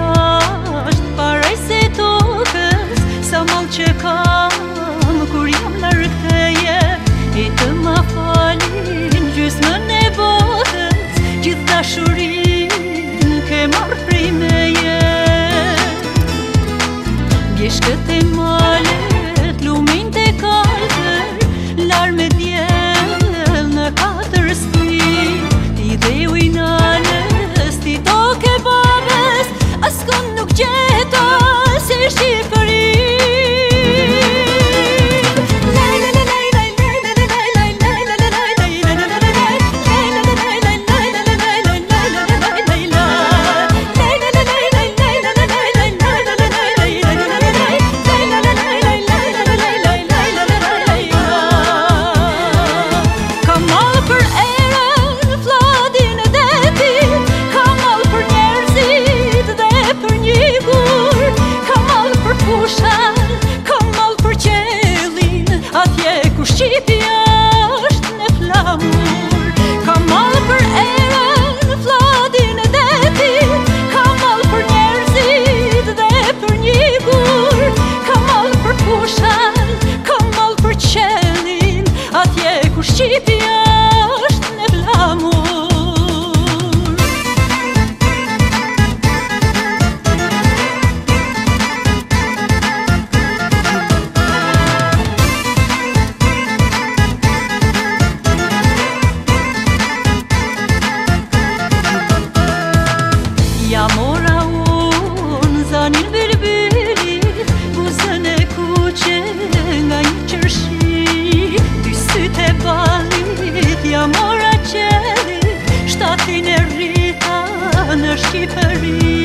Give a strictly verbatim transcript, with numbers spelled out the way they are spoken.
jashtë Paraj se tokës sa mal që kam kur jam larg teje E të ma falin gjysmën e botës Gjithë dashurin ke marrë prej meje Geshkët e malet, lumin të kaltër Larme djel në katër sti Ti dhe ujnanës, ti toke babes Askon nuk gjeta se Shqipëri Shqipja është në flamur Ka malë për erën, fladin e detit Ka malë për njerëzit dhe për një gur Ka malë për pushan, ka malë për qelin Atje ku Shqipja është në flamur Ja mora unë zanin bilbilit Buzën e kuqe nga një qërshi Dy sytë e balit Ja mora qelit Shtatin e rrita në Shqipëri